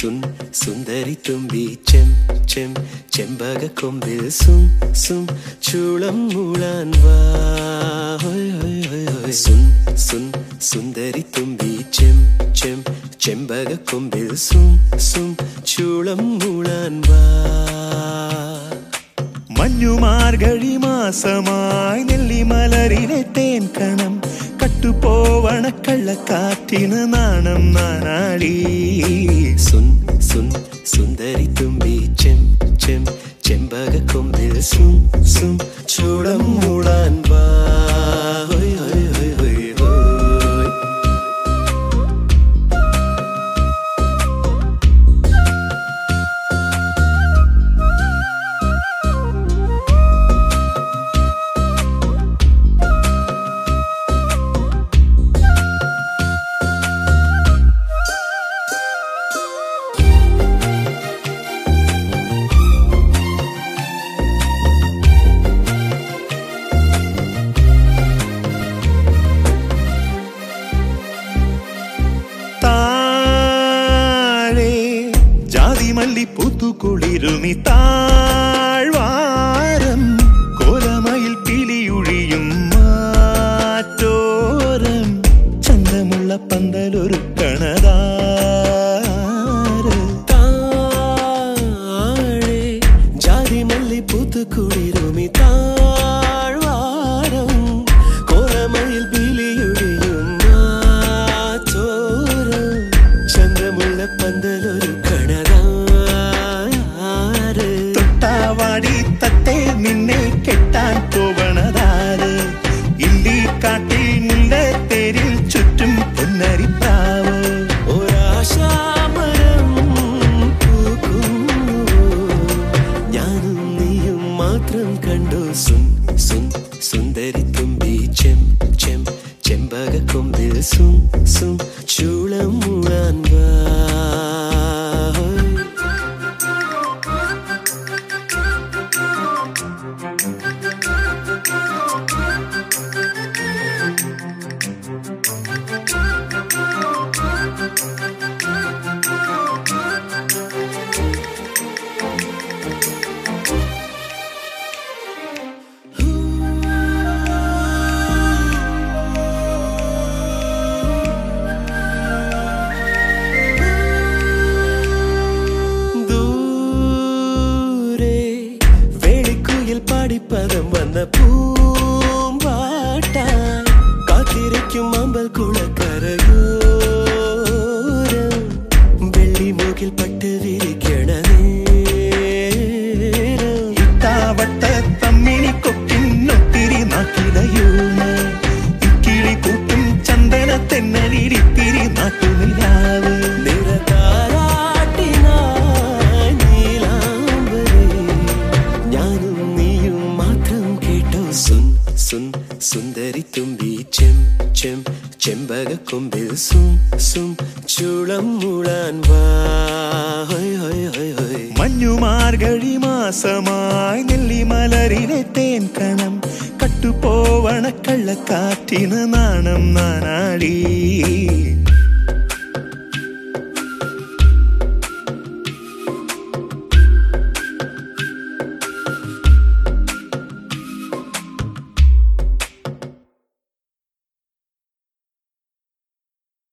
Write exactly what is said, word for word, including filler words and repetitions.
സുൻ സുന്ദരി തുമ്പി ചെം ചെം ചെമ്പക കൊമ്പിൽ സും സും ചൂളം മൂളാൻ വാ സുൻ സുൻ സുന്ദരി തുമ്പി ചെം ചെം ചെമ്പക കൊമ്പിൽ സും സും ചൂളം മൂളാൻ വാ മഞ്ഞുമാർഗഴി മാസമായി നെല്ലിമലരിലെ തേൻ കണം കട്ടുപോവണ കള്ളക്കാറ്റിന് നാണം നാനാളി സുൻ സുൻ സുന്ദരി തുമ്പി ചെം ചെം ചെമ്പക കൊമ്പിൽ സും സും ചൂളം മൂളാൻ വാ മല്ലി പൂത്തുകുളിരുമി താഴ്വാരം കോലമയിൽ പിലിയൊഴിയും മാറ്റോരം ചന്തമുള്ള പന്തലൊരുക്കണതാര് താഴെ ജാതി മല്ലി പൂത്തുകുളിരുമി താഴ്വാരം കോലമയിൽ പിലിയൊഴിയും മാറ്റോരം ചന്തമുള്ള പന്തലൊരുക്കണതാ വാടി തത്തെ നിന്നെ കെട്ടാൻ പോവണതാര് ഇല്ലി കാട്ടിൽ മുല്ലത്തേരിൽ ചുറ്റും പൊന്നരിപ്പാവ് ഒരാശാമരം പൂക്കുന്നു ഞാനും നീയും മാത്രം കണ്ടു സുൻ സുൻ സുന്ദരി തുമ്പി ചെം ചെം ചെമ്പക കൊമ്പിൽ സും സും ചൂളം മൂളാൻ വാ പാടിപ്പദം വന്ന പൂമ്പാട്ടാൻ കാത്തിരിക്കും അമ്പൽ കുളക്കരയോരം വെള്ളിമൂക്കിൽ പട്ട് വിരിക്കണ നേരം ഇട്ടാവട്ട തമ്മിണി കൊക്കിനൊത്തിരി നാക്കിലയൂന്ന് ഇക്കിളി കൂട്ടും ചന്ദന തെന്നലിരിത്തിരി നാട്ടുനിലാവ് സുൻ സുന്ദരി തുമ്പി ചെം ചെം ചെമ്പക കൊമ്പിൽ സും സും ചൂളം മൂളാൻ വാ മഞ്ഞുമാർഗഴി മാസമായി നെല്ലിമലരിലെ തേൻ കണം കട്ടുപോവണ കള്ളക്കാറ്റിന് നാണം നാനാളി